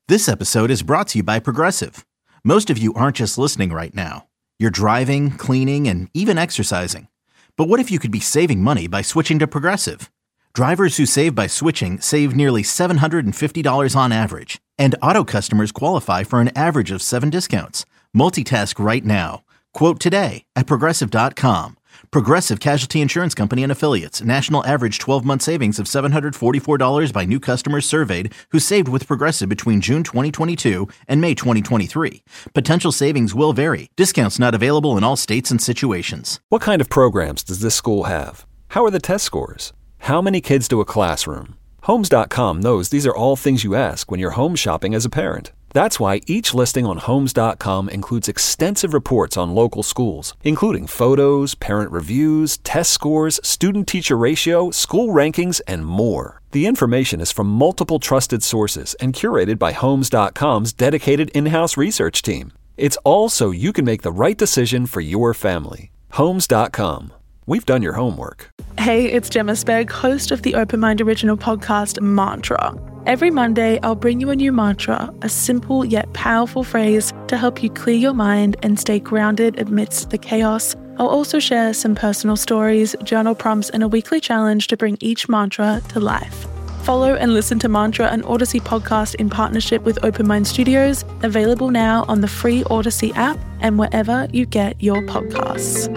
This episode is brought to you by Progressive. Most of you aren't just listening right now. You're driving, cleaning, and even exercising. But what if you could be saving money by switching to Progressive? Drivers who save by switching save nearly $750 on average. And auto customers qualify for an average of 7 discounts. Multitask right now. Quote today at Progressive.com. Progressive Casualty Insurance Company and Affiliates. National average 12-month savings of $744 by new customers surveyed who saved with Progressive between June 2022 and May 2023. Potential savings will vary. Discounts not available in all states and situations. What kind of programs does this school have? How are the test scores? How many kids do a classroom? Homes.com knows these are all things you ask when you're home shopping as a parent. That's why each listing on Homes.com includes extensive reports on local schools, including photos, parent reviews, test scores, student-teacher ratio, school rankings, and more. The information is from multiple trusted sources and curated by Homes.com's dedicated in-house research team. It's all so you can make the right decision for your family. Homes.com. We've done your homework. Hey, it's Gemma Spegg, host of the Open Mind original podcast, Mantra. Every Monday, I'll bring you a new mantra, a simple yet powerful phrase to help you clear your mind and stay grounded amidst the chaos. I'll also share some personal stories, journal prompts, and a weekly challenge to bring each mantra to life. Follow and listen to Mantra, an Odyssey podcast in partnership with Open Mind Studios, available now on the free Odyssey app and wherever you get your podcasts.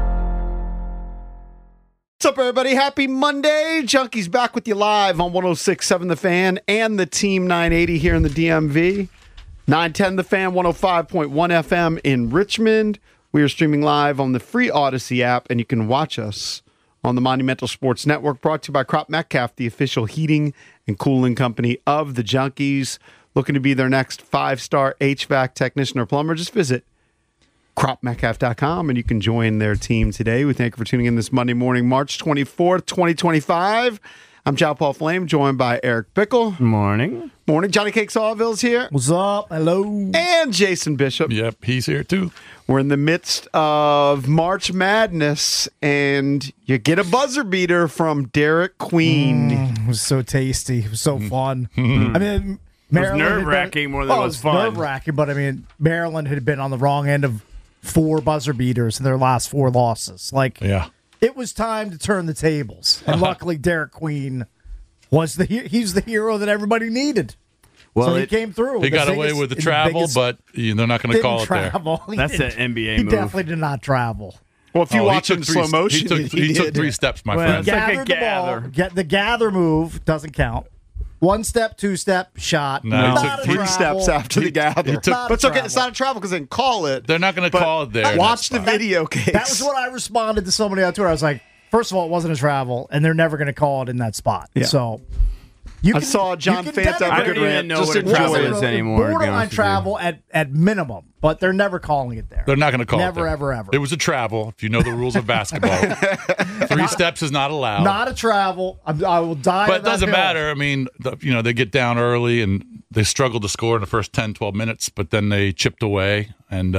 What's up, everybody? Happy Monday. Junkies back with you live on 106.7 The Fan and the Team 980 here in the DMV. 910 The Fan, 105.1 FM in Richmond. We are streaming live on the free Odyssey app, and you can watch us on the Monumental Sports Network, brought to you by Crop Metcalf, the official heating and cooling company of the Junkies. Looking to be their next 5-star HVAC technician or plumber? Just visit cropmetcalf.com, and you can join their team today. We thank you for tuning in this Monday morning, March 24th, 2025. I'm John Paul Flame, joined by Eric Bickle. Morning. Morning. Johnny Cake Sawville's here. What's up? Hello. And Jason Bishop. Yep, he's here too. We're in the midst of March Madness, and you get a buzzer beater from Derek Queen. It was so tasty. It was so fun. I mean, It was nerve-wracking more than it was fun. Nerve-wracking, but I mean, Maryland had been on the wrong end of 4 buzzer beaters in their last 4 losses. It was time to turn the tables. And luckily, Derek Queen was he's the hero that everybody needed. Well, so he came through. He got away with the travel, but they're not going to call it there. That's an NBA he move. He definitely did not travel. Well, if you watch in slow motion, he took 3 steps, my friend. It's like a gather. The gather move doesn't count. 1 step, 2 step, shot. No, he took 3 steps after the gather. But it's okay. It's not a travel because they can call it. They're not going to call it there. Watch the video case. That was what I responded to somebody on Twitter. I was like, first of all, it wasn't a travel, and they're never going to call it in that spot. Yeah. So I saw John Fanta. I don't even know what a travel is anymore. Borderline travel at minimum, but they're never calling it there. They're not going to call it Never, there. ever. It was a travel, if you know the rules of basketball. 3 steps is not allowed. Not a travel. I will die. But it doesn't matter. I mean, they get down early, and they struggled to score in the first 10, 12 minutes, but then they chipped away. And,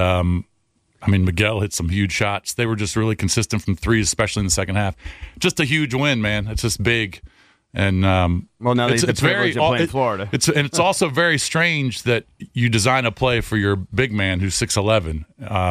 Miguel hit some huge shots. They were just really consistent from 3, especially in the second half. Just a huge win, man. It's just big. And now it's very playing Florida. It's also very strange that you design a play for your big man who's 6'11",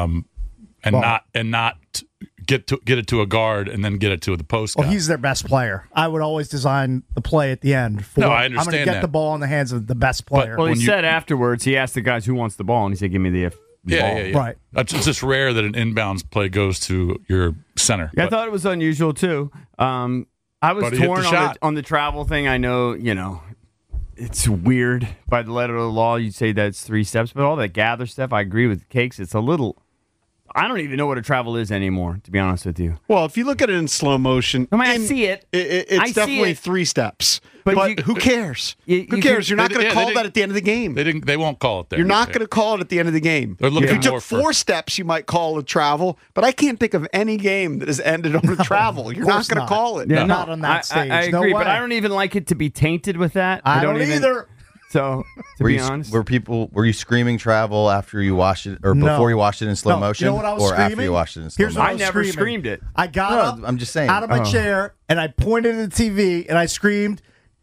and not get it to a guard and then get it to the post guy. Well, he's their best player. I would always design the play at the end. I I'm understand going to get the ball in the hands of the best player. Well, he said afterwards, he asked the guys who wants the ball, and he said, "Give me the ball." Yeah. Right. It's just rare that an inbounds play goes to your center. Yeah, I thought it was unusual too. I was torn on the travel thing. I know, it's weird by the letter of the law. You'd say that's 3 steps, but all that gather stuff, I agree with Cakes. It's a little. I don't even know what a travel is anymore, to be honest with you. Well, if you look at it in slow motion, I see it. It's definitely 3 steps. But who cares? Who cares? You're not going to call that at the end of the game. They won't call it there. You're not going to call it at the end of the game. They're looking if you took more 4 steps, you might call it travel. But I can't think of any game that has ended on a travel. You're not going to call it. Yeah, not on that stage. I agree, no but I don't even like it to be tainted with that. I don't either. So, to be honest. Were you screaming travel after you watched it, or before you watched it in slow motion? You know what I was or screaming? after you watched it in slow motion? I never screamed it. I got up I'm just saying. out of my chair, and I pointed at the TV, and I screamed,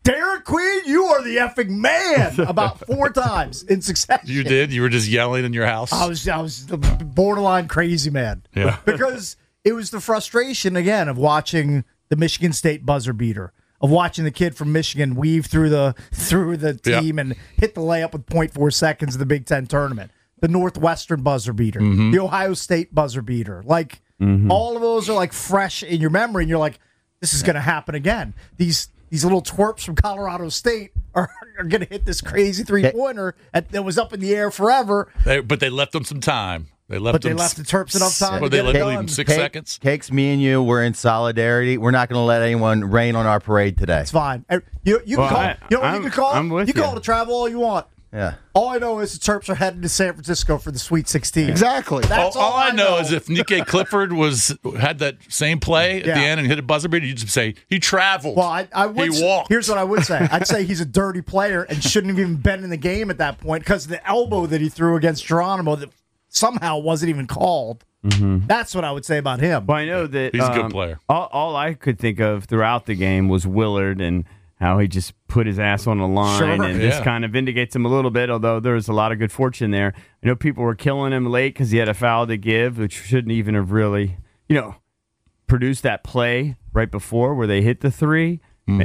Derek Queen, you are the effing man about 4 times in succession. You did? You were just yelling in your house? I was the borderline crazy man. Yeah. Because it was the frustration, again, of watching the Michigan State buzzer beater, of watching the kid from Michigan weave through the team and hit the layup with 0.4 seconds in the Big Ten tournament. The Northwestern buzzer beater, the Ohio State buzzer beater. Like, all of those are, like, fresh in your memory, and you're like, this is going to happen again. These little twerps from Colorado State are going to hit this crazy three-pointer that was up in the air forever. But they left them some time. They left the Terps enough time. Well, they let them 6 seconds. Cakes, me and you, we're in solidarity. We're not going to let anyone rain on our parade today. It's fine. You can call. You can call. I'm with you call to travel all you want. Yeah. All I know is the Terps are heading to San Francisco for the Sweet 16. Exactly. That's all I know is if Nikkei Clifford had that same play at the end and hit a buzzer beater, you'd just say he traveled. Well, I would. He walked. Here's what I would say. I'd say he's a dirty player and shouldn't have even been in the game at that point because the elbow that he threw against Geronimo that somehow wasn't even called. That's what I would say about him. Well, I know that he's a good player. All I could think of throughout the game was Willard and how he just put his ass on the line and just kind of vindicates him a little bit, although there was a lot of good fortune there. I know people were killing him late because he had a foul to give, which shouldn't even have really, produced that play right before where they hit the three.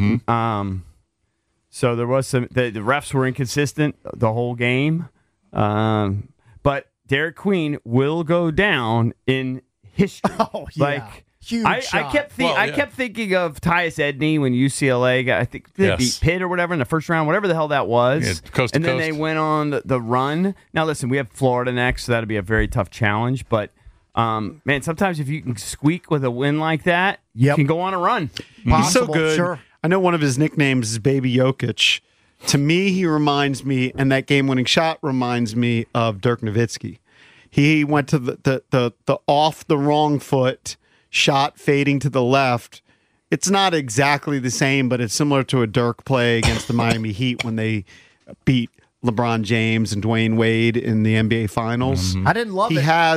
So there was some, the refs were inconsistent the whole game. But Derek Queen will go down in history. Oh, yeah. Huge I shot. kept thinking of Tyus Edney when UCLA got, I think they beat Pitt or whatever in the first round, whatever the hell that was. Yeah, coast to and then coast. they went on the run. Now listen, we have Florida next, so that'll be a very tough challenge. But man, sometimes if you can squeak with a win like that, you can go on a run. He's so good. Sure. I know one of his nicknames is Baby Jokic. To me, he reminds me, and that game-winning shot reminds me of Dirk Nowitzki. He went to the off the wrong foot shot fading to the left. It's not exactly the same, but it's similar to a Dirk play against the Miami Heat when they beat LeBron James and Dwayne Wade in the NBA Finals. I didn't love it.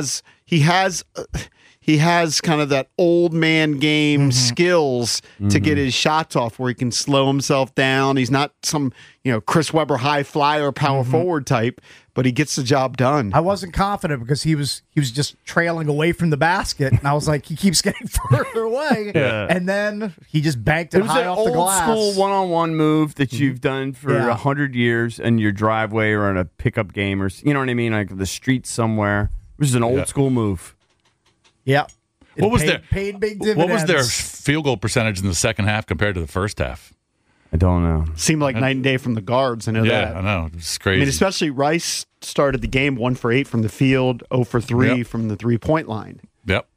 He has kind of that old man game skills to get his shots off where he can slow himself down. He's not some, Chris Webber high flyer power forward type, but he gets the job done. I wasn't confident because he was just trailing away from the basket, and I was like, he keeps getting further away. And then he just banked it high off the glass. It was an old school one-on-one move that you've done for 100 years in your driveway or in a pickup game or, you know what I mean, like the street somewhere. It was an old school move. Yeah. What was paid big dividends. What was their field goal percentage in the second half compared to the first half? I don't know. Seemed like night and day from the guards. I know that. Yeah, I know. It's crazy. I mean, especially Rice started the game 1 for 8 from the field, 0 for 3 from the 3-point line. Yep.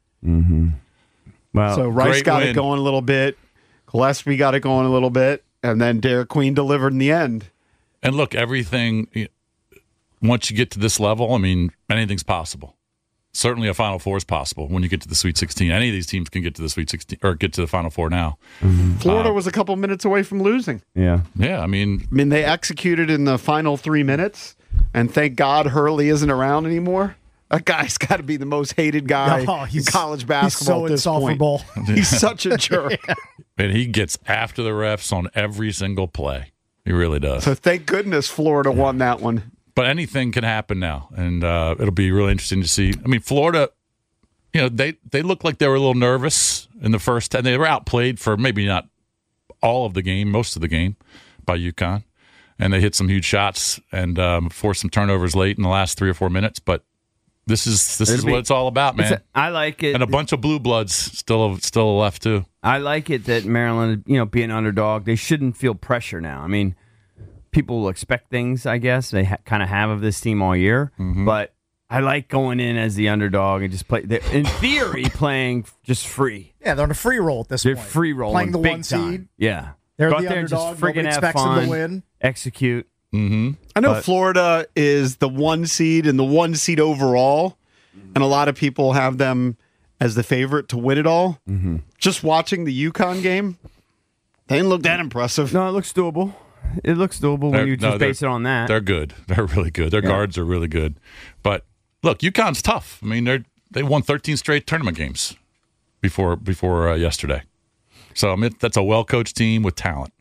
Well, so Rice got win. it going a little bit. Gillespie got it going a little bit. And then Derek Queen delivered in the end. And look, everything, once you get to this level, I mean, anything's possible. Certainly a Final Four is possible when you get to the Sweet 16. Any of these teams can get to the Sweet 16 or get to the Final Four now. Florida was a couple minutes away from losing. Yeah. Yeah, I mean, they executed in the final 3 minutes, and thank God Hurley isn't around anymore. That guy's got to be the most hated guy in college basketball at this point. He's such a jerk. And he gets after the refs on every single play. He really does. So thank goodness Florida won that one. But anything can happen now, and it'll be really interesting to see. I mean, Florida, they looked like they were a little nervous in the first 10. They were outplayed for maybe not all of the game, most of the game, by UConn. And they hit some huge shots and forced some turnovers late in the last 3 or 4 minutes. But this is what it's all about, man. I like it. And a bunch of blue bloods still left, too. I like it that Maryland, being underdog, they shouldn't feel pressure now. I mean, people will expect things, I guess. They kind of have of this team all year. But I like going in as the underdog and just play. In theory, playing just free. Yeah, they're on a free roll at this They're point. free rolling. Playing the big 1 seed. time. Yeah. They're Go the out there and underdog. just friggin' Nobody have expects fun. them to win. Execute. I know Florida is the 1 seed and the 1 seed overall, and a lot of people have them as the favorite to win it all. Just watching the UConn game, they didn't look that impressive. No, it looks doable. It looks doable when you just base it on that. They're good. They're really good. Their guards are really good. But look, UConn's tough. I mean, they won 13 straight tournament games before yesterday. So I mean, that's a well-coached team with talent.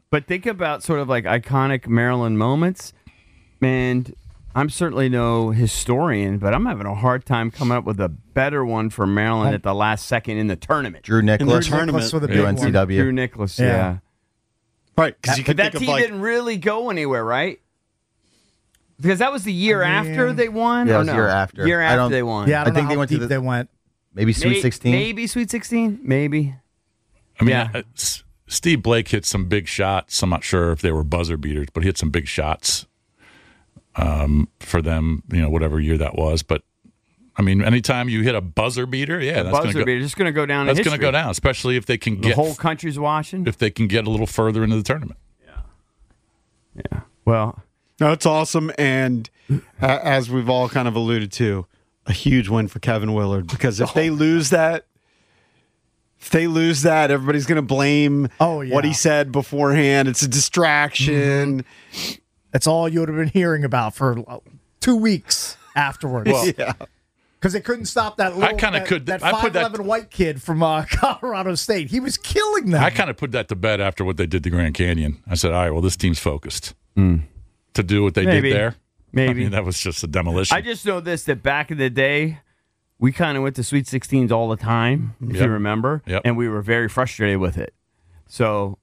But think about sort of like iconic Maryland moments. And I'm certainly no historian, but I'm having a hard time coming up with a better one for Maryland at the last second in the tournament. Drew Nicholas. Drew Nicholas with a big UNCW. Drew Nicholas, yeah. Right, because you But can that think team of like didn't really go anywhere, right? Because that was the year after they won? Yeah, it or was no? year after. Year I after don't- they won. Yeah, I don't think know they how went to deep the- they went. Maybe Sweet 16? Maybe Sweet 16? Maybe. I mean, Yeah. Steve Blake hit some big shots. I'm not sure if they were buzzer beaters, but he hit some big shots for them, whatever year that was. But, I mean, anytime you hit a buzzer beater, that's going to go. Beater, just going to go down in That's history. going to go down, especially if they can The get whole country's watching. if they can get a little further into the tournament. Yeah. Well, no, it's awesome, and as we've all kind of alluded to, a huge win for Kevin Willard because if they lose that, everybody's going to blame what he said beforehand. It's a distraction. That's all you would have been hearing about for 2 weeks afterwards. Yeah. Because they couldn't stop that little, that 5'11" white kid from Colorado State. He was killing them. I kind of put that to bed after what they did to Grand Canyon. I said, all right, well, this team's focused to do what they did there. Maybe. I mean, that was just a demolition. I just know this, that back in the day, we kind of went to Sweet 16s all the time, if you remember, and we were very frustrated with it. So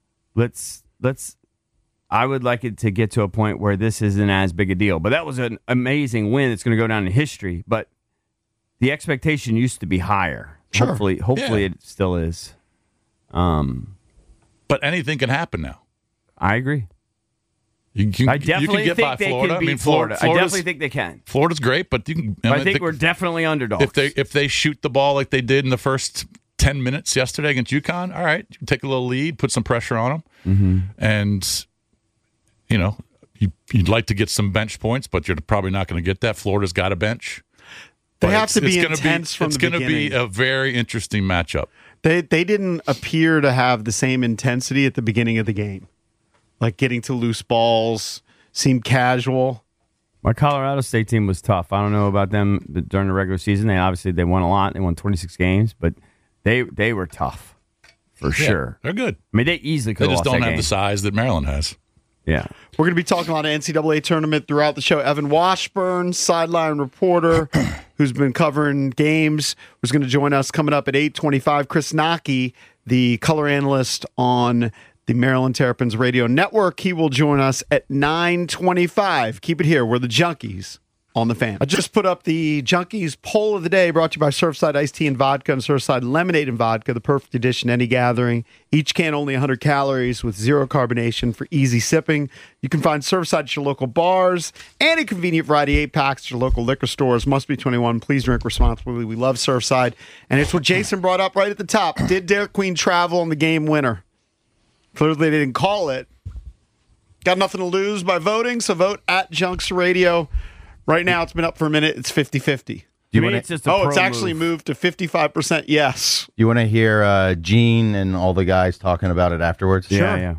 I would like it to get to a point where this isn't as big a deal. But that was an amazing win. It's going to go down in history. But the expectation used to be higher. Sure. Hopefully it still is. But anything can happen now. I agree. I definitely get think by they Florida. can beat I mean, Florida. I definitely think they can. Florida's great, but you can. I think we're definitely underdogs. If they shoot the ball like they did in the first 10 minutes yesterday against UConn, all right, you take a little lead, put some pressure on them, and you'd like to get some bench points, but you're probably not going to get that. Florida's got a bench. They have to be intense from the beginning. It's going to be a very interesting matchup. They didn't appear to have the same intensity at the beginning of the game. Like getting to loose balls seemed casual. My Colorado State team was tough. I don't know about them during the regular season. They won a lot. They won 26 games, but they were tough for sure. They're good. I mean, they easily could They have just lost don't that have game. the size that Maryland has. Yeah. We're going to be talking a lot of NCAA tournament throughout the show. Evan Washburn, sideline reporter, who's been covering games, was going to join us coming up at 8:25. Chris Naki, the color analyst on the Maryland Terrapins Radio Network, he will join us at 9:25. Keep it here. We're the Junkies on the Fan. I just put up the Junkies poll of the day, brought to you by Surfside Iced Tea and Vodka and Surfside Lemonade and Vodka, the perfect addition to any gathering. Each can only 100 calories with zero carbonation for easy sipping. You can find Surfside at your local bars and a convenient variety 8-packs at your local liquor stores. Must be 21. Please drink responsibly. We love Surfside. And it's what Jason brought up right at the top. Did Dairy Queen travel on the game winner? Clearly they didn't call it. Got nothing to lose by voting, so vote at Junks Radio. Right now, it's been up for a minute. It's 50-50. It's actually moved to 55% yes. You want to hear Gene and all the guys talking about it afterwards? Yeah.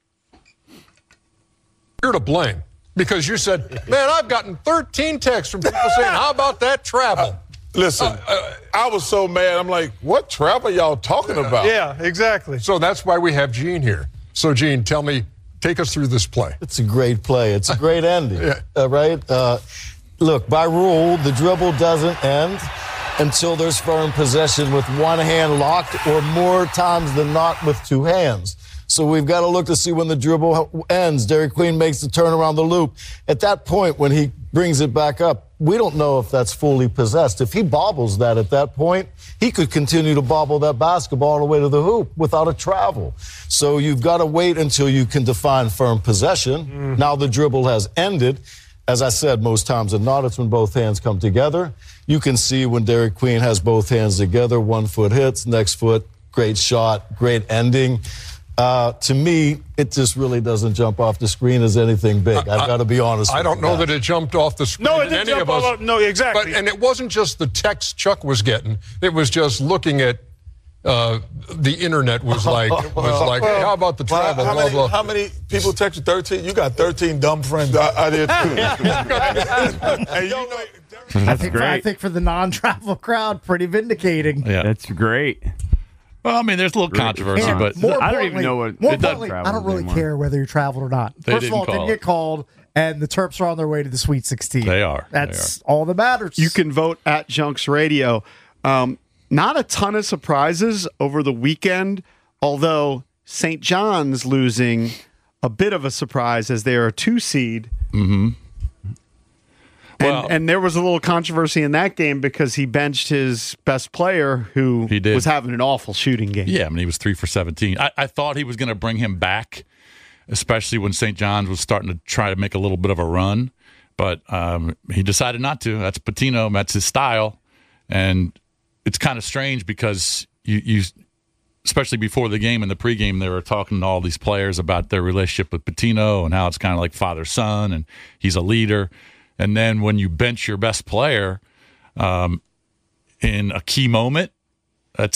You're to blame because you said, man, I've gotten 13 texts from people saying, how about that travel? Listen, I was so mad. I'm like, what travel y'all talking about? Yeah, exactly. So that's why we have Gene here. So, Gene, take us through this play. It's a great play. It's a great ending, right? Look, by rule, the dribble doesn't end until there's firm possession with one hand locked or more times than not with two hands. So we've got to look to see when the dribble ends. Dairy Queen makes the turn around the loop. At that point, when he brings it back up, we don't know if that's fully possessed. If he bobbles that at that point, he could continue to bobble that basketball all the way to the hoop without a travel. So you've got to wait until you can define firm possession. Now the dribble has ended. As I said, most times than not, it's when both hands come together. You can see when Dairy Queen has both hands together, 1 foot hits, next foot, great shot, great ending. To me, it just really doesn't jump off the screen as anything big. I've got to be honest with you. I don't know that it jumped off the screen. No, it didn't jump off. No, exactly. And it wasn't just the text Chuck was getting. It was just looking at the internet was like, hey, how about the travel? How many people texted 13? You got 13 dumb friends. I did too. I think for the non-travel crowd, pretty vindicating. Yeah, that's great. Well, I mean, there's a little controversy, but I don't even know what it does. I don't really care whether you traveled or not. First of all, it didn't get called, and the Terps are on their way to the Sweet 16. They are. That's all that matters. You can vote at Junks Radio. Not a ton of surprises over the weekend, although St. John's losing a bit of a surprise as they are a 2 seed. Mm-hmm. And there was a little controversy in that game because he benched his best player who was having an awful shooting game. Yeah, I mean, he was 3 for 17. I thought he was going to bring him back, especially when St. John's was starting to try to make a little bit of a run. But he decided not to. That's Pitino. That's his style. And it's kind of strange because you especially before the game, in the pregame, they were talking to all these players about their relationship with Pitino and how it's kind of like father-son, and he's a leader. And then when you bench your best player in a key moment, that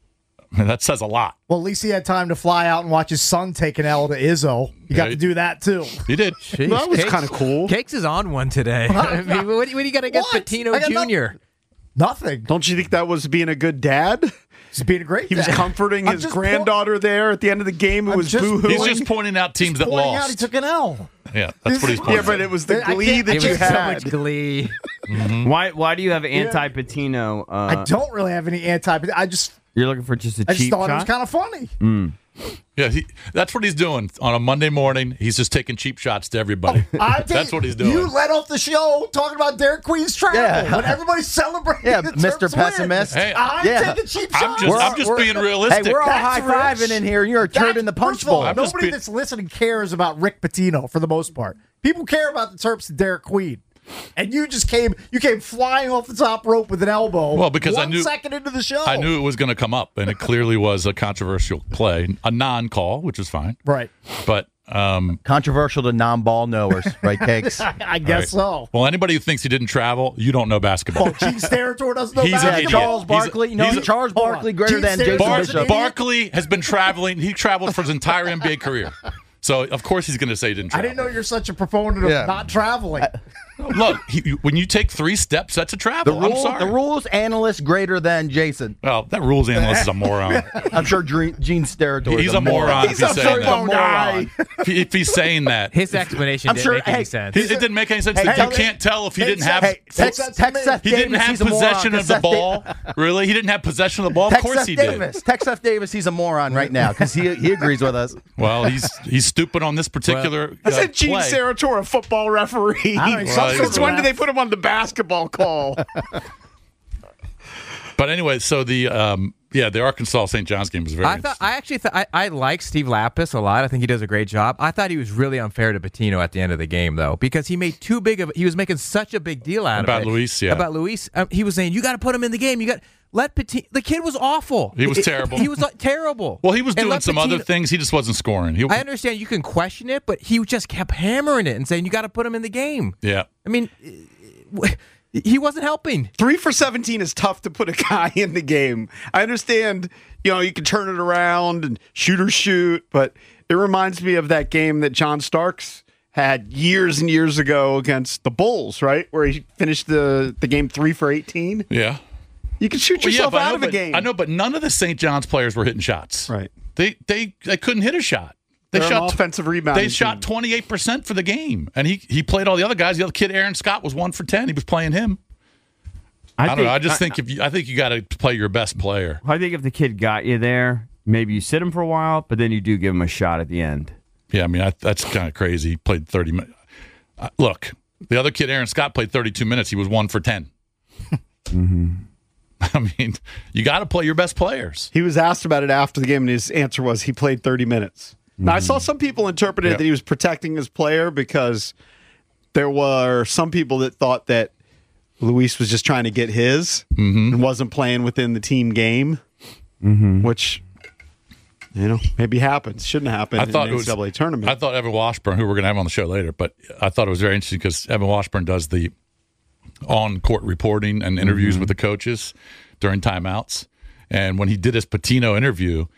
says a lot. Well, at least he had time to fly out and watch his son take an L to Izzo. You got to do that, too. He did. Jeez, that was kind of cool. Cakes is on one today. I mean, what do you got against Pitino Jr.? Nothing. Don't you think that was being a good dad? He's being a great dad. He was comforting his granddaughter there at the end of the game who was boo-hooing. He's just pointing out teams that lost. Out he took an L. Yeah, that's what he's pointing out. Yeah, but it was the glee that you had. So much glee. Mm-hmm. Why do you have anti-Pitino? I don't really have any You're looking for just a cheap shot? I just thought it was kind of funny. Yeah, that's what he's doing on a Monday morning. He's just taking cheap shots to everybody. That's what he's doing. You let off the show talking about Derek Queen's travel when everybody's celebrating. Yeah, Mr. Pessimist. Hey, I'm taking cheap shots. I'm just being realistic. Hey, we're all high-fiving in here. You're a turd in the punch bowl. Nobody that's listening cares about Rick Pitino for the most part. People care about the Terps and Derek Queen. And you came flying off the top rope with an elbow. Well, because I knew 1 second into the show. I knew it was going to come up, and it clearly was a controversial play, a non-call, which is fine. Right. But controversial to non-ball knowers, right, Cakes? I guess so. Well, anybody who thinks he didn't travel, you don't know basketball. Oh, Gene Steratore doesn't know He's basketball. an idiot. Charles Barkley. Charles Barkley greater than Jason Bishop. Barkley has been traveling. He traveled for his entire NBA career. So, of course, he's going to say he didn't travel. I didn't know you're such a proponent of not traveling. Look, when you take 3 steps, that's a travel. I'm sorry. The rules analyst greater than Jason. Well, that rules analyst is a moron. I'm sure Gene Steratore He's a moron. He's a football guy. If he's saying that. His explanation didn't make any sense. It didn't make any sense. You can't tell if he didn't have he didn't have possession of the ball. Really? He didn't have possession of the ball? Of course he did. Tex F. Davis, he's a moron right now because he agrees with us. Well, he's stupid on this particular I said Gene Steratore, a football referee. Since when did they put him on the basketball call? But anyway, so the Arkansas St. John's game was very interesting. I like Steve Lapis a lot. I think he does a great job. I thought he was really unfair to Pitino at the end of the game, though, because he made he was making such a big deal out of it. About Luis. He was saying, you got to put him in the game. You got let Pitino. The kid was awful. He was terrible. He was terrible. Well, he was doing some other things. He just wasn't scoring. I understand you can question it, but he just kept hammering it and saying, you got to put him in the game. Yeah. I mean, he wasn't helping. 3 for 17 is tough to put a guy in the game. I understand, you can turn it around and shoot, but it reminds me of that game that John Starks had years and years ago against the Bulls, right? Where he finished the game 3 for 18. Yeah. You can shoot yourself out of a game. I know, but none of the St. John's players were hitting shots. Right. They couldn't hit a shot. They're shot offensive rebound. They shot 28% for the game, and he played all the other guys. The other kid, Aaron Scott, was 1 for 10. He was playing him. I don't know. I just think I think you got to play your best player. I think if the kid got you there, maybe you sit him for a while, but then you do give him a shot at the end. Yeah, I mean that's kind of crazy. He played 30 minutes. Look, the other kid, Aaron Scott, played 32 minutes. He was 1 for 10. Mm-hmm. I mean, you got to play your best players. He was asked about it after the game, and his answer was he played 30 minutes. Now, I saw some people interpret it that he was protecting his player because there were some people that thought that Luis was just trying to get his and wasn't playing within the team game, which, maybe happens. Shouldn't happen in the NCAA tournament. I thought Evan Washburn, who we're going to have on the show later, but I thought it was very interesting because Evan Washburn does the on-court reporting and interviews with the coaches during timeouts. And when he did his Pitino interview,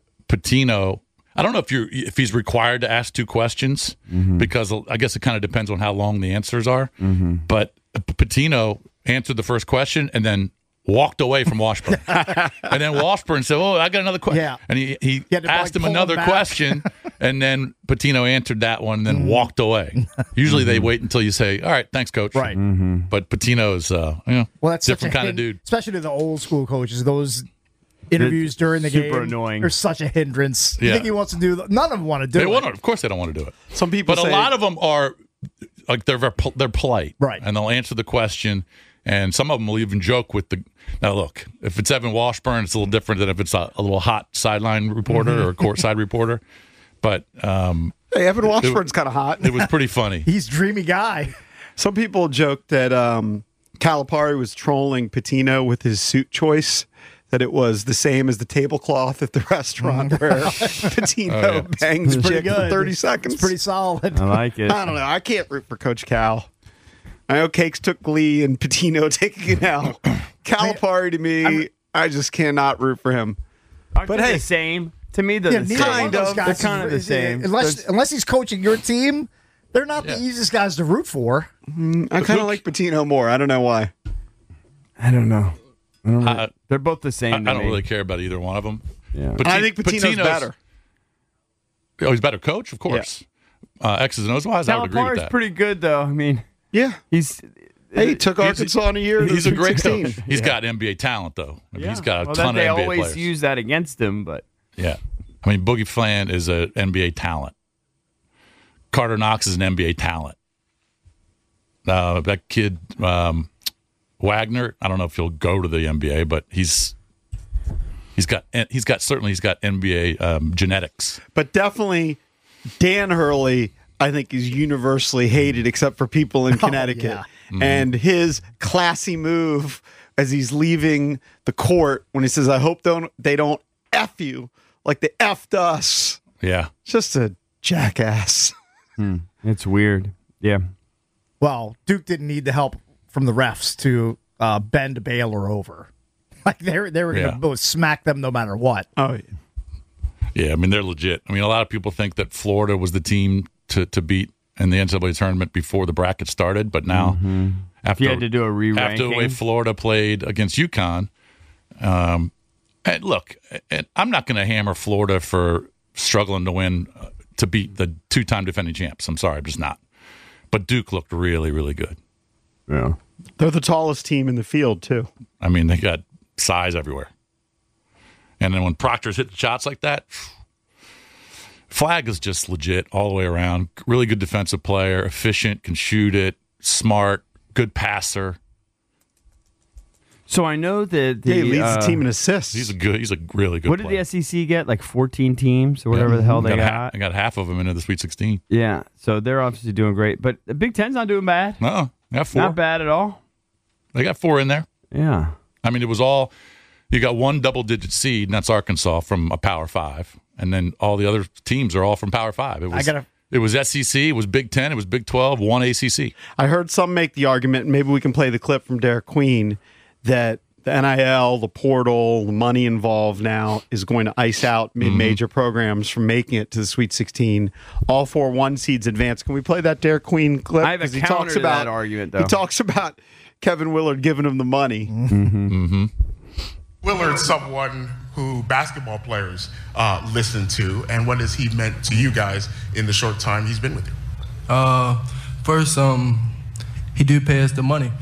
I don't know if he's required to ask 2 questions because I guess it kind of depends on how long the answers are. But Pitino answered the first question and then walked away from Washburn. And then Washburn said, I got another question. Yeah. And he asked him another question, and then Pitino answered that one and then walked away. Usually they wait until you say, all right, thanks, coach. Right. But Pitino's that's different kind of dude. Especially to the old school coaches, those interviews during the game. Super annoying. They're such a hindrance. You Yeah. think he wants to do none of them want to do it. Of course they don't want to do it. Some people But say, a lot of them are like they're polite. Right. And they'll answer the question. And some of them will even joke with the. Now, look, if it's Evan Washburn, it's a little different than if it's a little hot sideline reporter or courtside reporter. But hey, Evan Washburn's kind of hot. It was pretty funny. He's a dreamy guy. Some people joked that Calipari was trolling Pitino with his suit choice, that it was the same as the tablecloth at the restaurant where Pitino bangs chick for 30 seconds. It's pretty solid. I like it. I don't know. I can't root for Coach Cal. I know Cakes took glee in Pitino taking it out. Calipari, to me, I just cannot root for him. But hey, the same. To me, they're the same. They're kind of the same. Unless he's coaching your team, they're not the easiest guys to root for. I kind of like Pitino more. I don't know why. I don't know. They're both the same. I don't really care about either one of them. Yeah. I think Pitino's better. Oh, he's better coach, of course. Yeah. X's and O's wise, I would agree with that. Calipari's pretty good, though. I mean, yeah, he took Arkansas in a year. He's a great coach. He's got NBA talent, though. I mean, he's got a ton of NBA players. They always use that against him, but yeah, I mean, Boogie Flan is an NBA talent. Carter Knox is an NBA talent. That kid Wagner, I don't know if he'll go to the NBA, but he's got NBA genetics. But definitely, Dan Hurley, I think, is universally hated except for people in Connecticut. Yeah. Mm-hmm. And his classy move as he's leaving the court when he says, "I hope they don't F you like they F'd us." Yeah, just a jackass. It's weird. Yeah. Well, Duke didn't need the help from the refs to bend Baylor over. Like they were going to both smack them no matter what. Oh, yeah. Yeah, I mean, they're legit. I mean, a lot of people think that Florida was the team to beat in the NCAA tournament before the bracket started, but now after you had to do a re-ranking. After the way Florida played against UConn, and look, and I'm not going to hammer Florida for struggling to win to beat the two-time defending champs. I'm sorry, I'm just not. But Duke looked really, really good. Yeah, they're the tallest team in the field too. I mean, they got size everywhere. And then when Proctor's hitting shots like that, Flag is just legit all the way around. Really good defensive player, efficient, can shoot it, smart, good passer. So I know that he leads the team in assists. He's a really good What player. did the SEC get? Like 14 teams or whatever the hell they got? I got half of them into the Sweet 16. Yeah, so they're obviously doing great. But the Big Ten's not doing bad. No, they got 4. Not bad at all. They got 4 in there. Yeah. I mean, it was all, you got one double-digit seed, and that's Arkansas from a Power 5. And then all the other teams are all from Power 5. It was SEC, it was Big 10, it was Big 12, one ACC. I heard some make the argument, and maybe we can play the clip from Derek Queen, that the NIL, the portal, the money involved now is going to ice out mid-major programs from making it to the Sweet 16. All 4 1 seeds advance. Can we play that Derek Queen clip? I have a counter to that argument, though. He talks about Kevin Willard giving him the money. Willard's someone who basketball players listen to, and what has he meant to you guys in the short time he's been with you? First, he do pay us the money,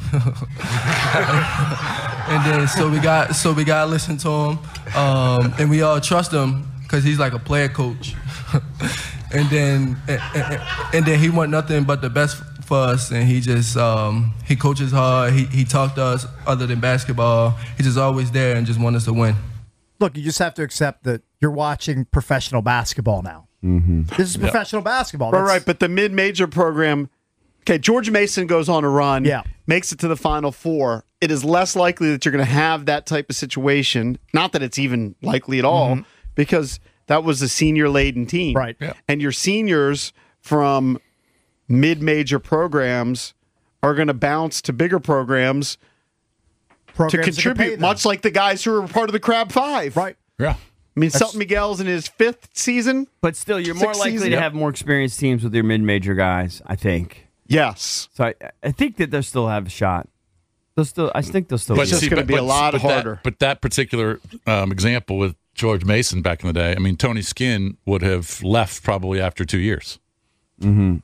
and then so we got to listen to him, and we all trust him because he's like a player coach, and then he want nothing but the best for us, and he just he coaches hard. He talked to us other than basketball. He's just always there and just want us to win. Look, you just have to accept that you're watching professional basketball now. This is professional basketball. Right, but the mid-major program, okay, George Mason goes on a run, makes it to the Final Four. It is less likely that you're going to have that type of situation. Not that it's even likely at all, because that was a senior-laden team. Right. Yeah. And your seniors from mid-major programs are going to bounce to bigger programs to contribute, much like the guys who are part of the Crab Five. Right. Yeah. I mean, Selton Miguel's in his 5th season. But still, you're more likely to have more experienced teams with your mid-major guys, I think. Yes. So I think that they'll still have a shot. I think they'll still. It's just going to be a lot harder. But that particular example with George Mason back in the day, I mean, Tony Skinn would have left probably after 2 years. Mm-hmm.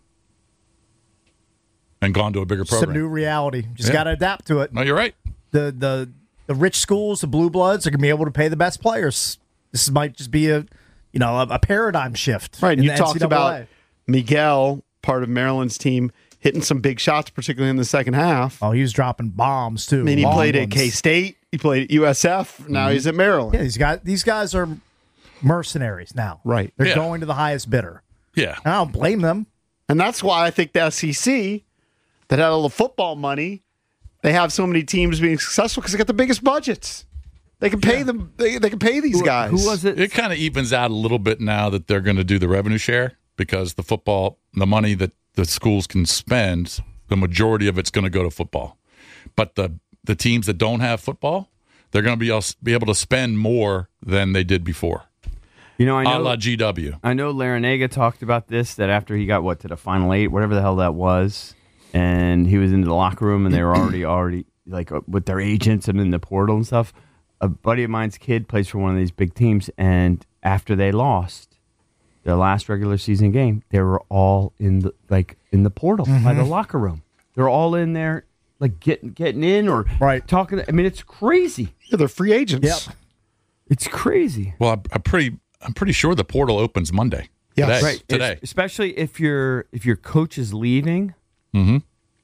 And gone to a bigger program. It's a new reality. Just got to adapt to it. No, you're right. The rich schools, the blue bloods, are going to be able to pay the best players. This might just be a paradigm shift. Right. And you talked about Miguel, part of Maryland's team, hitting some big shots, particularly in the second half. Oh, he was dropping bombs too. I mean, he played at K-State. He played at USF. Now he's at Maryland. Yeah, these guys are mercenaries now. Right. They're going to the highest bidder. Yeah. I don't blame them. And that's why I think the SEC, that had all the football money, they have so many teams being successful because they got the biggest budgets. They can pay them. They can pay these guys. Who was it? It kind of evens out a little bit now that they're going to do the revenue share because the money that the schools can spend, the majority of it's going to go to football. But the teams that don't have football, they're going to be able to spend more than they did before. You know, I know a la GW. I know Larinaga talked about this, that after he got to the Final Eight, whatever the hell that was, and he was into the locker room and they were already like with their agents and in the portal and stuff. A buddy of mine's kid plays for one of these big teams, and after they lost their last regular season game, they were all in the portal by the locker room. They're all in there, like getting in or talking. I mean, it's crazy. Yeah, they're free agents. Yep. It's crazy. Well, I'm pretty sure the portal opens Monday. Yes. Today. Right. Today. Especially if your coach is leaving. Mm-hmm.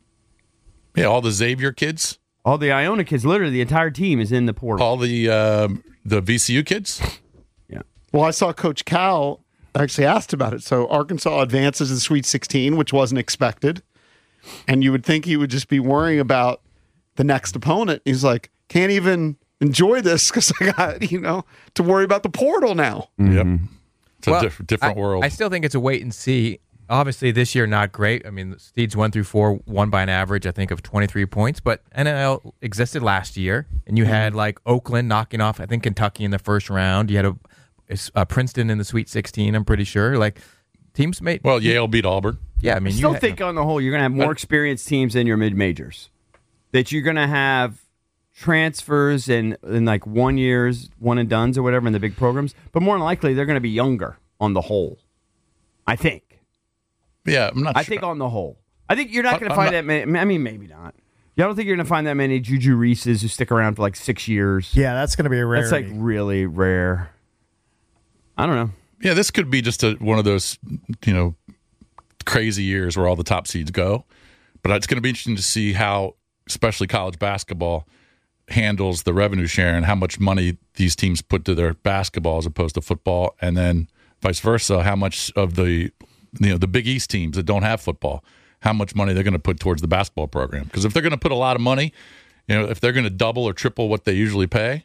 Yeah, all the Xavier kids. All the Iona kids, literally the entire team is in the portal. All the VCU kids? Yeah. Well, I saw Coach Cal actually asked about it. So Arkansas advances to the Sweet 16, which wasn't expected. And you would think he would just be worrying about the next opponent. He's like, can't even enjoy this because I got, to worry about the portal now. Mm-hmm. Yep. It's a different world. I still think it's a wait and see. Obviously, this year, not great. I mean, Steeds 1 through 4 won by an average, I think, of 23 points. But NIL existed last year, and you had, Oakland knocking off, I think, Kentucky in the first round. You had a Princeton in the Sweet 16, I'm pretty sure. Teams made... Well, Yale beat Auburn. Yeah, I mean... I still think, on the whole, you're going to have more experienced teams in your mid-majors. That you're going to have transfers in 1 years, one and dones or whatever in the big programs. But more than likely, they're going to be younger on the whole. I think. Yeah, I'm not sure. I think on the whole. I think you're not going to find that many. I mean, maybe not. I don't think you're going to find that many Juju Reeses who stick around for 6 years. Yeah, that's going to be a rarity. That's really rare. I don't know. Yeah, this could be just one of those, crazy years where all the top seeds go. But it's going to be interesting to see how, especially college basketball, handles the revenue share and how much money these teams put to their basketball as opposed to football, and then vice versa, how much of the Big East teams that don't have football, how much money they're going to put towards the basketball program. Because if they're going to put a lot of money, if they're going to double or triple what they usually pay,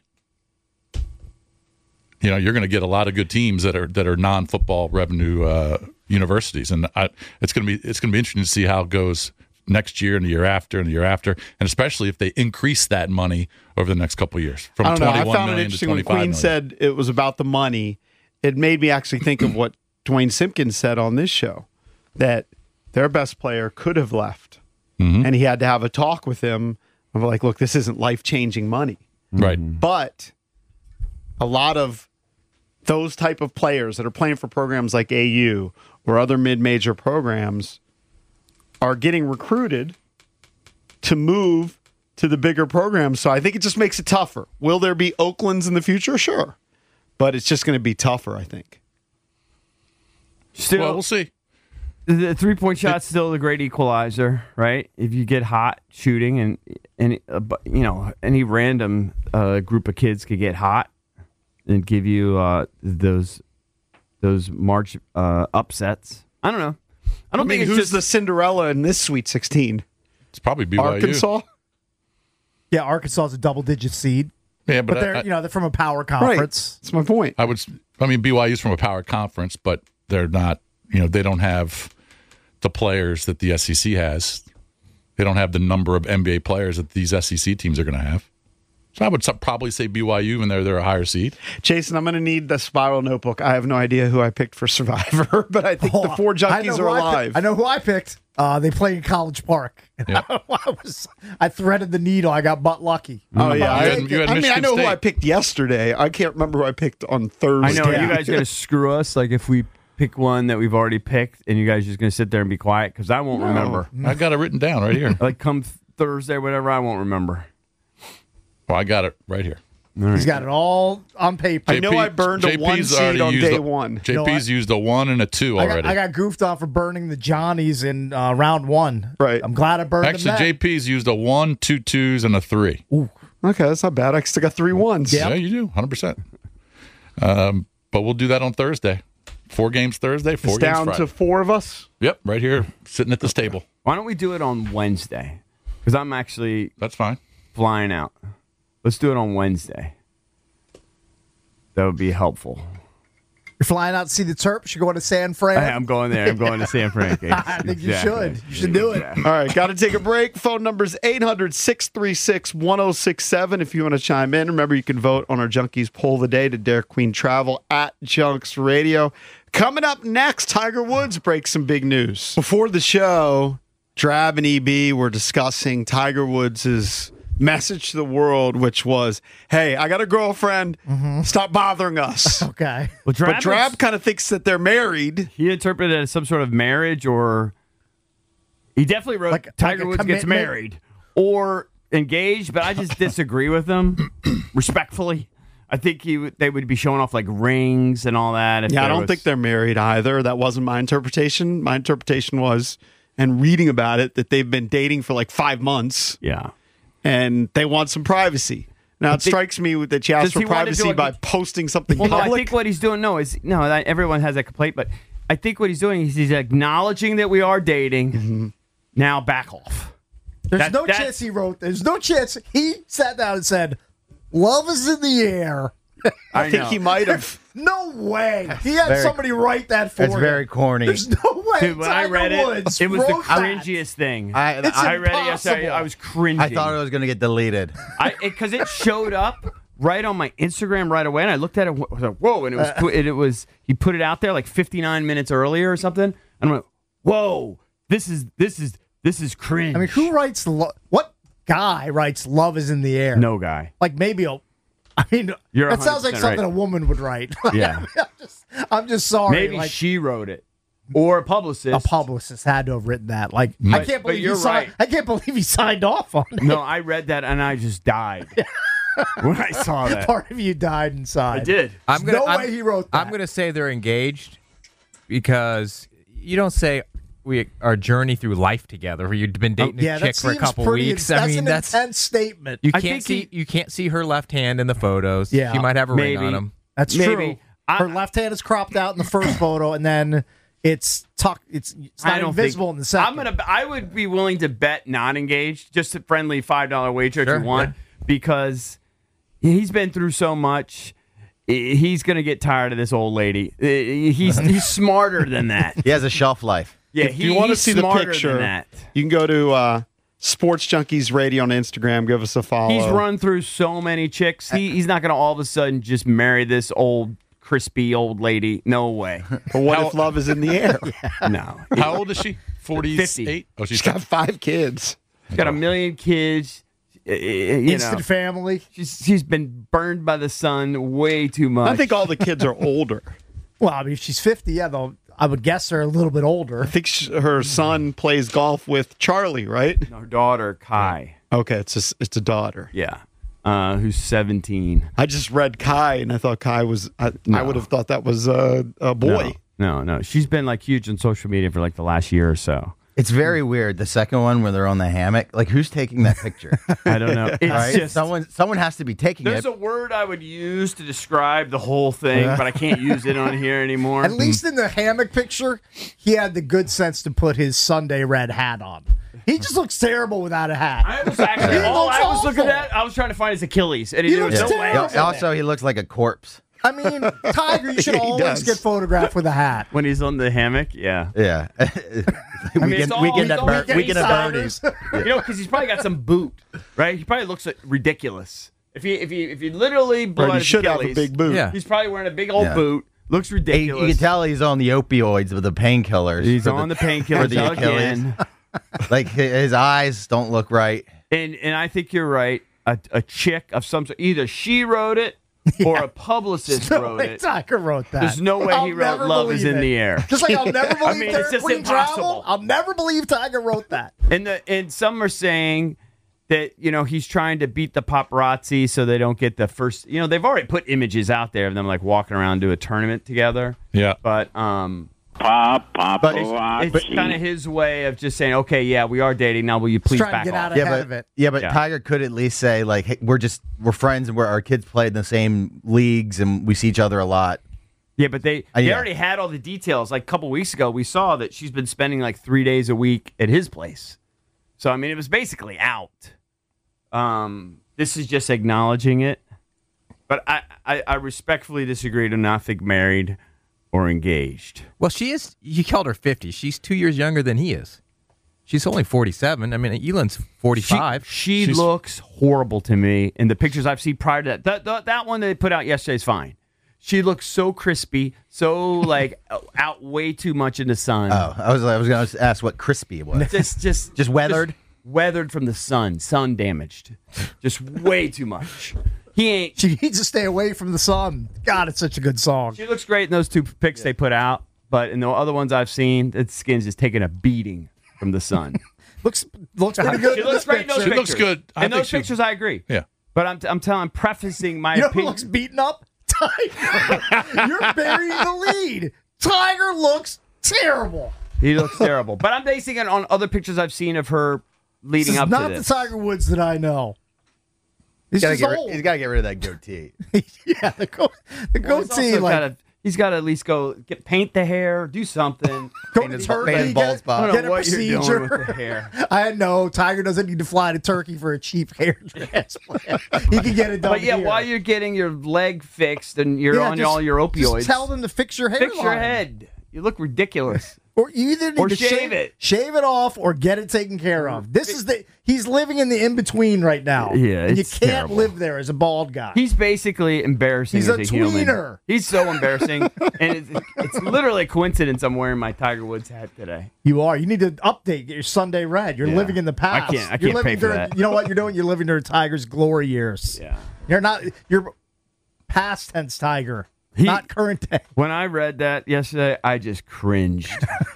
you're going to get a lot of good teams that are non-football revenue universities, and it's going to be interesting to see how it goes next year and the year after and the year after, and especially if they increase that money over the next couple of years from 21 I found million it interesting to when 25 Queen million. said it was about the money. It made me actually think of what Dwayne Simpkins said on this show, that their best player could have left, and he had to have a talk with him of look, this isn't life-changing money. Right. But a lot of those type of players that are playing for programs like AU or other mid-major programs are getting recruited to move to the bigger programs. So I think it just makes it tougher. Will there be Oaklands in the future? Sure. But it's just going to be tougher, I think. Still, well, we'll see. The three-point shot's still the great equalizer, right? If you get hot shooting, and any random group of kids could get hot and give you those March upsets. I don't know. I don't think it's who's just the Cinderella in this Sweet 16. It's probably BYU. Arkansas. Yeah, Arkansas is a double-digit seed. Yeah, but they're from a power conference. Right. That's my point. BYU's from a power conference, but they're not. They don't have the players that the SEC has. They don't have the number of NBA players that these SEC teams are going to have. So I would probably say BYU, even though they're a higher seed. Jason, I'm going to need the Spiral Notebook. I have no idea who I picked for Survivor, but I think the 4 junkies are alive. I know who I picked. They play in College Park. Yeah. I threaded the needle. I got butt lucky. Oh, yeah. You had I know State. who I picked yesterday. I can't remember who I picked on Thursday. I know. Are you guys going to screw us? Like if we pick one that we've already picked and you guys just going to sit there and be quiet? Because I won't remember. I got it written down right here. Like come Thursday or whatever, I won't remember. Well, I got it right here. He's got it all on paper. I know I burned a 1 seed on day 1. JP's used a 1 and a 2 already. I got goofed on for burning the Johnnies in round 1. Right. I'm glad I burned Actually, them. JP's used a 1, 2 2s, and a 3. Ooh. Okay, that's not bad. I still got 3 1s. Yeah, you do, 100%. But we'll do that on Thursday. 4 games Thursday, 4 It's games down Friday. to 4 of us? Yep, right here, sitting at this table. Why don't we do it on Wednesday? Because I'm actually That's fine. flying out. Let's do it on Wednesday. That would be helpful. You're flying out to see the Terps? You're going to San Fran? I'm going there. I'm going to San Fran. I think you should. You should do it. All right, got to take a break. Phone number is 800-636-1067 if you want to chime in. Remember, you can vote on our Junkies poll of the day to Dairy Queen Travel at Junks Radio. Coming up next, Tiger Woods breaks some big news. Before the show, Drab and EB were discussing Tiger Woods' message to the world, which was, hey, I got a girlfriend. Stop bothering us. Okay. Well, But Drab kind of thinks that they're married. He interpreted it as some sort of marriage, or he definitely wrote Tiger Woods gets married or engaged, but I just disagree with him respectfully. I think they would be showing off like rings and all that. Yeah, I don't think they're married either. That wasn't my interpretation. My interpretation was, and reading about it, that they've been dating for like 5 months. Yeah. And they want some privacy. Now, it strikes me that she asked for privacy by posting something public. No, I think what he's doing, everyone has that complaint, but I think what he's doing is he's acknowledging that we are dating. Now back off. There's no chance he wrote. There's no chance he sat down and said, "Love is in the air." I think he might have. No way. He had somebody write that for him. That's very corny. There's no way. Dude, when I read it, it was the cringiest thing. I read it yesterday. I was cringing. I thought it was going to get deleted. Because it showed up right on my Instagram right away, and I looked at it. I was like, "Whoa!" And it was he put it out there like 59 minutes earlier or something, and I'm like, "Whoa! This is cringe." I mean, who writes what guy writes "Love is in the air"? No guy. Like maybe that sounds like something right. a woman would write. Yeah. I'm just sorry. Maybe she wrote it, or a publicist. A publicist had to have written that. Like, I can't believe you're right. I can't believe he signed off on it. No, I read that and I just died when I saw that. Part of you died inside. I did. No way he wrote that. I'm going to say they're engaged because you don't say our journey through life together. You've been dating a chick for a couple weeks. That's an intense statement. You can't see her left hand in the photos. Yeah. She might have a ring on them. That's true. Her left hand is cropped out in the first photo, and then it's not invisible in the second. I would be willing to bet not engaged, just a friendly $5 wager if you want, because he's been through so much. He's going to get tired of this old lady. He's smarter than that. He has a shelf life. Yeah, if you want to see the picture, that. You can go to Sports Junkies Radio on Instagram. Give us a follow. He's run through so many chicks. He's not going to all of a sudden just marry this old, crispy old lady. No way. But what if love is in the air? No. How old is she? 48? Oh, she's got 5 kids. She's got 1 million kids. Instant family. She's been burned by the sun way too much. I think all the kids are older. Well, I mean, if she's 50, I would guess they're a little bit older. I think her son plays golf with Charlie, right? Her daughter, Kai. Okay, it's a daughter. Yeah. Who's 17. I just read Kai, and I thought Kai was... I would have thought that was a boy. No. She's been like huge on social media for like the last year or so. It's very weird. The second one where they're on the hammock, like who's taking that picture? I don't know. It's right? just, someone has to be taking it. There's a word I would use to describe the whole thing, but I can't use it on here anymore. At least in the hammock picture, he had the good sense to put his Sunday red hat on. He just looks terrible without a hat. I was actually looking at. I was trying to find his Achilles, and he looks no way. Also, he looks like a corpse. I mean, Tiger, you should always get photographed with a hat. When he's on the hammock, yeah. Yeah. Weekend at Bernie's. because he's probably got some boot, right? He probably looks ridiculous If he literally blew out he his should have a Achilles, big boot. Yeah. he's probably wearing a big old boot. Looks ridiculous. You can tell he's on the opioids with the painkillers. He's on the painkillers again. Like his eyes don't look right. And I think you're right. A chick of some sort, either she wrote it or a publicist wrote it. Tiger wrote that. There's no way he wrote "Love Is in the Air." Just like I'll never believe I mean, it's just Queen impossible. Travel. I'll never believe Tiger wrote that. And some are saying that he's trying to beat the paparazzi so they don't get the first. They've already put images out there of them like walking around to a tournament together. Yeah, but it's kind of his way of just saying, okay, yeah, we are dating now. Will you please back off? But Tiger could at least say like, hey, we're friends and our kids played in the same leagues and we see each other a lot. Yeah, but they already had all the details. Like a couple weeks ago, we saw that she's been spending like 3 days a week at his place. So I mean, it was basically out. This is just acknowledging it. But I respectfully disagree. Do not think married or engaged. Well, she is. You called her 50. She's 2 years younger than he is. She's only 47. I mean, Elon's 45. She looks horrible to me in the pictures I've seen prior to that. That one they put out yesterday is fine. She looks so crispy, so like out way too much in the sun. Oh, I was going to ask what crispy was. Just weathered, weathered from the sun damaged, just way too much. She needs to stay away from the sun. God, it's such a good song. She looks great in those two pics they put out, but in the other ones I've seen, the skin's just taking a beating from the sun. looks pretty good. She looks great in those pictures. She looks good. In those pictures, I agree. Yeah, but I'm prefacing my opinion. opinion. Who looks beaten up? Tiger. You're burying the lead. Tiger looks terrible. He looks terrible, but I'm basing it on other pictures I've seen of her leading up to this. Not the Tiger Woods that I know. He's got to get rid of that goatee. Yeah, the goatee. He's got to at least paint the hair, do something. Go to Turkey, get a procedure. I know Tiger doesn't need to fly to Turkey for a cheap hair transplant. He can get it done. But yeah, here. while you're getting your leg fixed and you're on all your opioids, just tell them to fix your hairline. Fix your head. You look ridiculous. Or you either need to shave it. Shave it off or get it taken care of. He's living in the in-between right now. Yeah, and you can't live there as a bald guy. He's basically embarrassing as a human. tweener. He's so embarrassing. And it's literally a coincidence I'm wearing my Tiger Woods hat today. You are. You need to get your Sunday red. You're living in the past. I can't pay for that. You know what you're doing? You're living during Tiger's glory years. Yeah. You're past tense Tiger. Not current day. When I read that yesterday, I just cringed.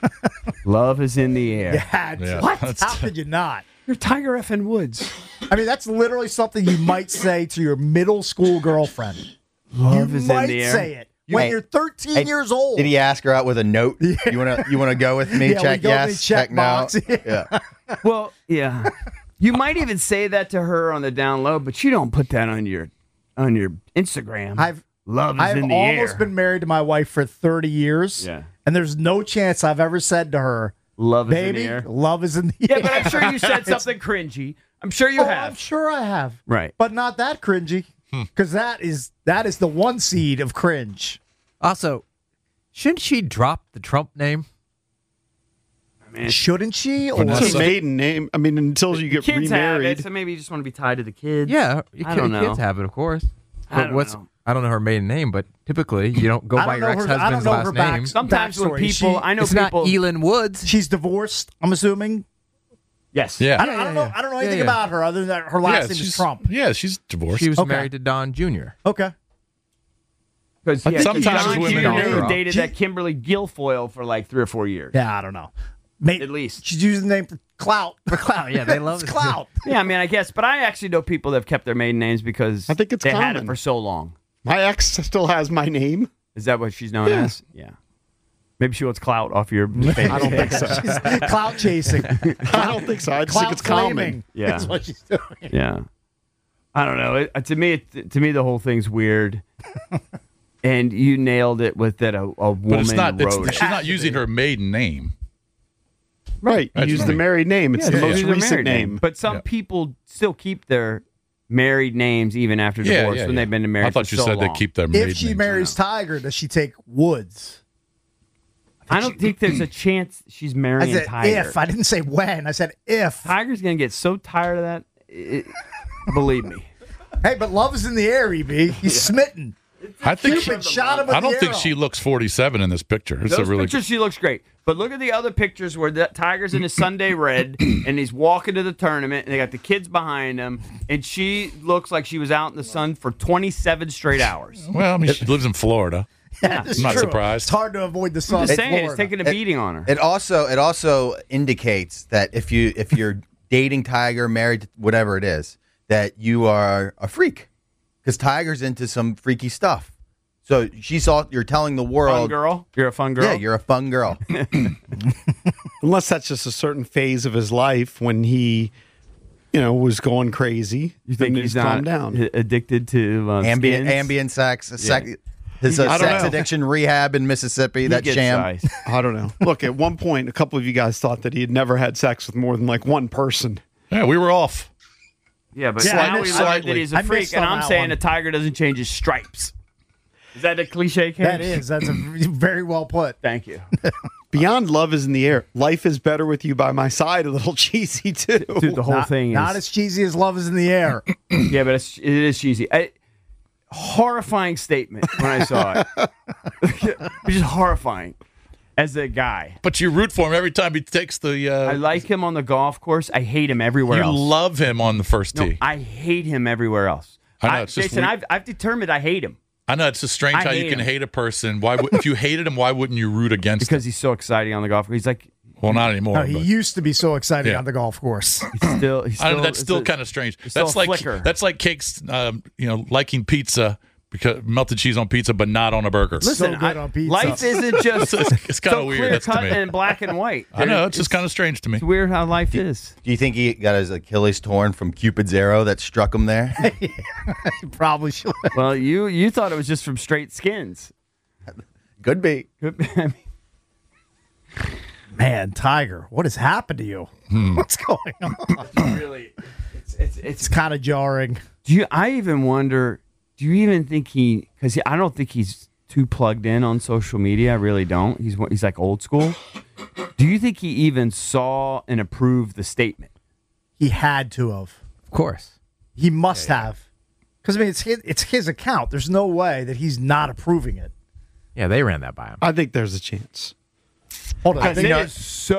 Love is in the air. Yeah. What? How could you not? You're Tiger effing Woods. I mean, that's literally something you might say to your middle school girlfriend. Love is in the air. You might say it when you're 13 years old. Did he ask her out with a note? You wanna go with me? Check yes. Check no. Yeah. Well, yeah. You might even say that to her on the down low, but you don't put that on your Instagram. I've almost been married to my wife for 30 years. Yeah. And there's no chance I've ever said to her, love is in the air. Love is in the air. Yeah, but I'm sure you said something cringy. I'm sure you have. I'm sure I have. Right. But not that cringy. Because that is the one seed of cringe. Also, shouldn't she drop the Trump name? Shouldn't she? Or it's a maiden name. I mean, until you get kids remarried. Have it, so maybe you just want to be tied to the kids. Yeah, I don't know. kids have it, of course. I don't know. I don't know her maiden name, but typically you don't go by your ex-husband's last name. Sometimes when people, I know it's people. Not Elin Woods. She's divorced, I'm assuming. Yes. Yeah. I don't know anything about her other than that her last name is Trump. Yeah, she's divorced. She was married to Don Jr. Okay. Because sometimes Don women Jr. dated that Kimberly Guilfoyle for like 3 or 4 years. Yeah, I don't know. At least. She's using the name for clout. For clout, yeah. They love clout. Yeah, I mean, I guess. But I actually know people that have kept their maiden names because I think it's they common. had it for so long. My ex still has my name. Is that what she's known as? Yeah. Maybe she wants clout off your face. I don't think so. She's clout chasing. I don't think so. I just think it's common. Yeah. That's what she's doing. Yeah. I don't know. To me, the whole thing's weird. And you nailed it with that a woman But it's not. wrote. She's not using her maiden name. Right. You use the married name. It's the most recent name. But some people still keep their married names even after divorce when they've been married. I thought for you so said long. they keep their maiden If she names. marries Tiger, does she take Woods? I don't think there's a chance she's marrying I said Tiger. if. I didn't say when. I said if. Tiger's going to get so tired of that. Believe me. Hey, but love is in the air, EB. He's smitten. I think I don't think she looks 47 in this picture. It's Those a really pictures, she looks great. But look at the other pictures where that Tiger's in his Sunday red and he's walking to the tournament and they got the kids behind him and she looks like she was out in the sun for 27 straight hours. Well, I mean, she lives in Florida. Yeah, I'm not surprised. It's hard to avoid the sun. I'm just saying, it's taking a beating on her. It also indicates that if you're dating Tiger, married, whatever it is, that you are a freak. Because Tiger's into some freaky stuff. So you're telling the world. Fun girl? You're a fun girl? Yeah, you're a fun girl. Unless that's just a certain phase of his life when he, was going crazy. You think he's calmed not down? Addicted to ambient sex? His sex addiction rehab in Mississippi, that sham. I don't know. Look, at one point, a couple of you guys thought that he had never had sex with more than one person. Yeah, we were off. Yeah, but now we learned that he's a freak, and I'm saying a tiger doesn't change his stripes. Is that a cliche, Case? That is. That's very well put. Thank you. Beyond love is in the air. Life is better with you by my side. A little cheesy, too. Dude, the whole thing is... Not as cheesy as love is in the air. Yeah, but it is cheesy. Horrifying statement when I saw it. It's just horrifying. As a guy. But you root for him every time he takes the... I like him on the golf course. I hate him everywhere else. You love him on the first tee. No, I hate him everywhere else. I know, it's just Jason, I've determined I hate him. I know, it's just strange how you can hate a person. If you hated him, why wouldn't you root against him? Because he's so exciting on the golf course. He's like... Well, not anymore. No, he used to be so exciting on the golf course. He's still that's still kind of strange. That's like Cake's, liking pizza, because melted cheese on pizza, but not on a burger. Listen, so good on pizza. Life isn't just it's kind of weird. Clear cut and black and white. I know, it's just kind of strange to me. It's weird how life is. Do you think he got his Achilles torn from Cupid's arrow that struck him there? Probably should. Well, you thought it was just from straight skins. Could be. Man, Tiger, what has happened to you? What's going on? Really, it's kind of jarring. I even wonder, do you even think because I don't think he's too plugged in on social media. I really don't. He's like old school. Do you think he even saw and approved the statement? He had to have. Of course. He must have. Because, it's his account. There's no way that he's not approving it. Yeah, they ran that by him. I think there's a chance. Hold on. I think there's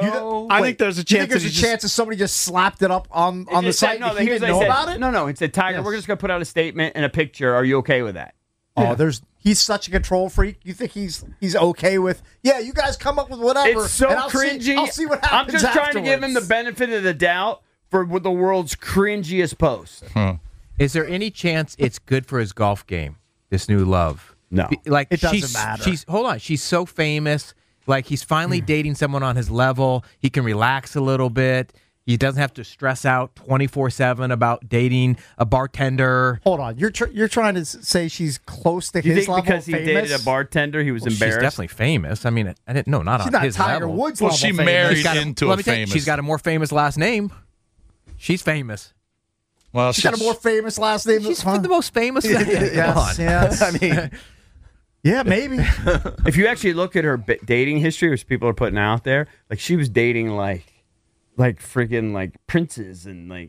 a chance. There's a chance that somebody just slapped it up on the site. No, he didn't know about it. No. It said, Tiger, we're just going to put out a statement and a picture. Are you okay with that? Oh, he's such a control freak. You think he's okay with? Yeah, you guys come up with whatever. It's so and I'll cringy. I'll see what happens. I'm just afterwards. trying to give him the benefit of the doubt for the world's cringiest post. Is there any chance it's good for his golf game? This new love? No, it doesn't matter. Hold on. She's so famous. Like, he's finally dating someone on his level. He can relax a little bit. He doesn't have to stress out 24/7 about dating a bartender. Hold on, you're trying to say she's close to his level? Because he dated a bartender, he was embarrassed. She's definitely famous. I mean, I didn't know not she's on not his Tiger level. Woods well, level she famous. married into a famous. She's got a more famous last name. She's famous. Well, she's got a more famous last name. She's the most famous. Yes. I mean. Yeah, maybe. If you actually look at her dating history, which people are putting out there, like she was dating like freaking like princes and like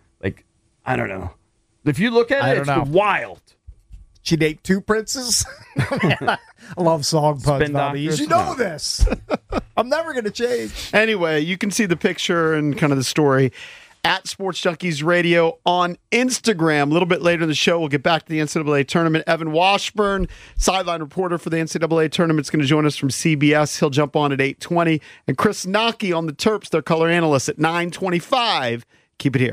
I don't know. If you look at it, it's wild. She date two princes. I love song puns about these. You know this. I'm never going to change. Anyway, you can see the picture and kind of the story at Sports Junkies Radio on Instagram. A little bit later in the show, we'll get back to the NCAA tournament. Evan Washburn, sideline reporter for the NCAA tournament, is going to join us from CBS. He'll jump on at 8:20. And Chris Nockey on the Terps, their color analyst, at 9:25. Keep it here.